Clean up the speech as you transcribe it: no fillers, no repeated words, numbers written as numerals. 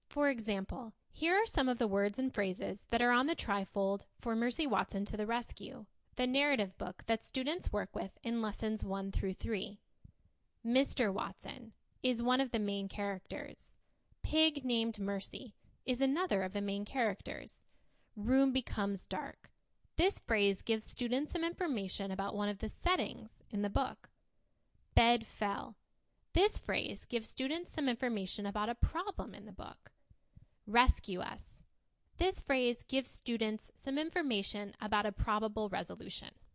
For example, here are some of the words and phrases that are on the trifold for Mercy Watson to the Rescue, the narrative book that students work with in lessons 1 through 3. Mr. Watson is one of the main characters. Pig named Mercy is another of the main characters. Room becomes dark. This phrase gives students some information about one of the settings in the book. Bed fell. This phrase gives students some information about a problem in the book. Rescue us. This phrase gives students some information about a probable resolution.